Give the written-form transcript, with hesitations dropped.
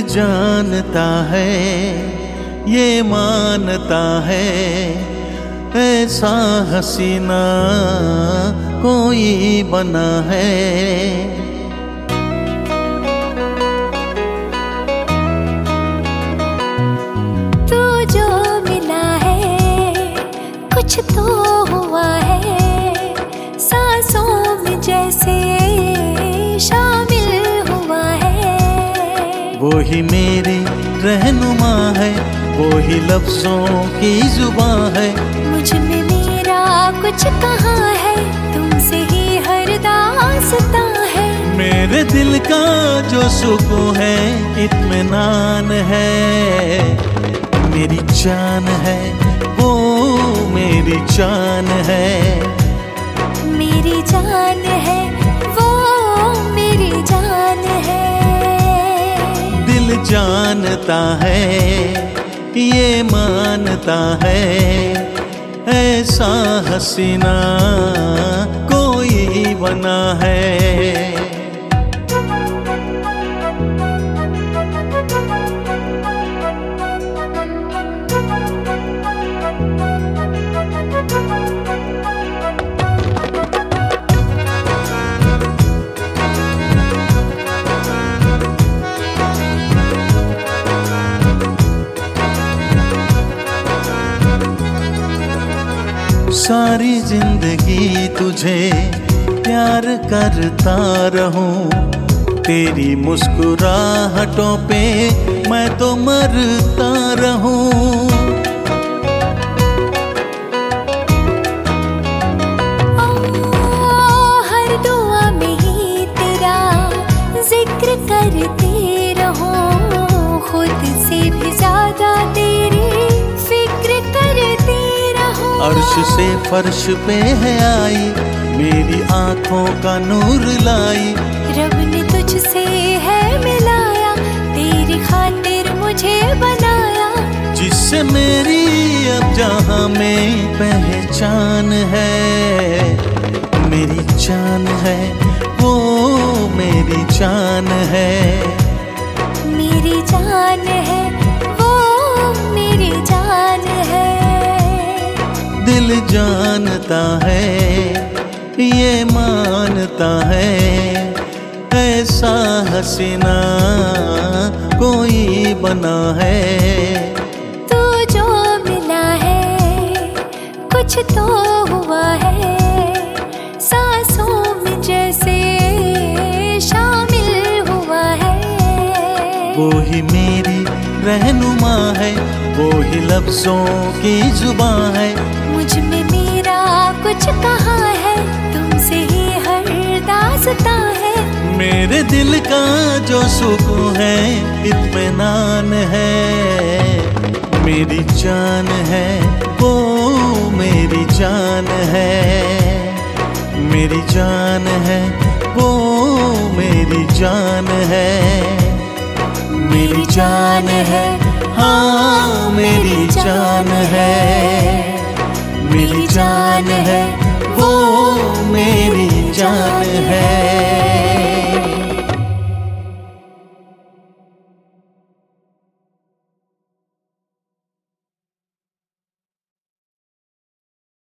जानता है, ये मानता है, ऐसा हसीना कोई बना है। तू जो मिला है कुछ तो हुआ है, सांसों में जैसे शामिल हुआ है। वो ही मेरी रहनुमा है, वो ही लफ्जों की जुबां है। मुझ में मेरा कुछ कहाँ है, तुमसे ही हर दास्तां है। मेरे दिल का जो सुकून है, इत्मीनान है। मेरी जान है, वो मेरी जान है। मेरी जान है, वो मेरी जान है। दिल जानता है, ये मानता है, ऐसा हसीना कोई बना है। सारी जिंदगी तुझे प्यार करता रहूं, तेरी मुस्कुराहटों पे मैं तो मरता रहूं। हर दुआ में ही तेरा जिक्र करते रहूं, खुद से भी ज्यादा तेरी फिक्र करते रहूं। अर्श से फर्श पे है आई, मेरी आंखों का नूर लाई। रब ने तुझसे है मिलाया, तेरी खातिर मुझे बनाया। जिससे मेरी अब जहां में पहचान है। मेरी जान है, वो मेरी जान है। मेरी जान है, वो मेरी जान है। दिल जानता है, ये मानता है, ऐसा हसीना कोई बना है। तू जो मिला है कुछ तो हुआ है, सांसों में जैसे शामिल हुआ है। वो ही मेरी रहनुमा है, वो ही लफ्जों की जुबां है। मुझ में मेरा कुछ कहाँ है, तुमसे ही हर दास्तां है। मेरे दिल का जो सुकून है, इत्मीनान है। मेरी जान है, वो मेरी जान है। मेरी जान है, वो मेरी जान है। मेरी जान है, हाँ मेरी जान है। मेरी जान है, वो मेरी जान है।